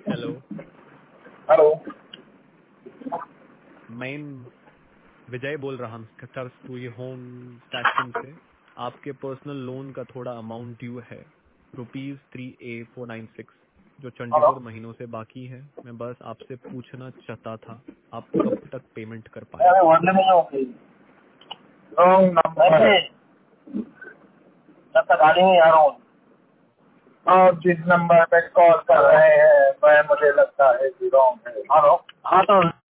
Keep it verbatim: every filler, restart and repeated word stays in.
Hello. Hello. मैं विजय बोल रहा हूँ टर्फ टू ये होम स्टैशिंग से। आपके पर्सनल लोन का थोड़ा अमाउंट ड्यू है, rupees three A four nine six, जो ट्वेंटी हेलो। फोर महीनों से बाकी है। मैं बस आपसे पूछना चाहता था आप कब तक पेमेंट कर पाएंगे। अरे वार्ड में हो गई। रॉन्ग नंबर है। मैं तो गाड़ी में आ रहा हूँ। आप जिस नंबर पे कॉल कर रहे हैं वह मुझे लगता है कि रॉन्ग है। हेलो। हाँ तो